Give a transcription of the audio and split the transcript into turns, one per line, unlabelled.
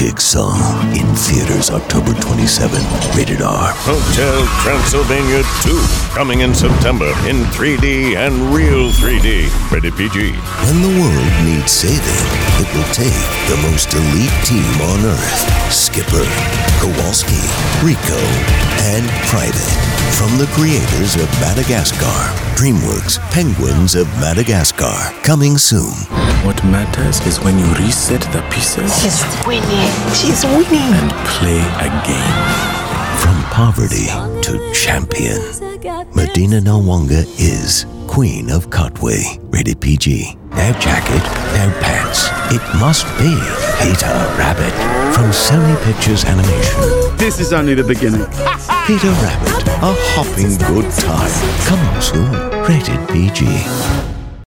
Jigsaw in theaters October 27. Rated R.
Hotel Transylvania 2, coming in September in 3D and real 3D. Rated PG.
When the world needs saving, it will take the most elite team on Earth. Skipper, Kowalski, Rico, and Private. From the creators of Madagascar, DreamWorks Penguins of Madagascar. Coming soon.
What matters is when you reset the pieces.
She's winning. She's winning.
And play a game.
From poverty to champion, Medina Nawanga is Queen of Katwe. Rated PG. No jacket, no pants. It must be Peter Rabbit from Sony Pictures Animation.
This is only the beginning.
Peter Rabbit, a hopping good time. Coming soon. Rated PG.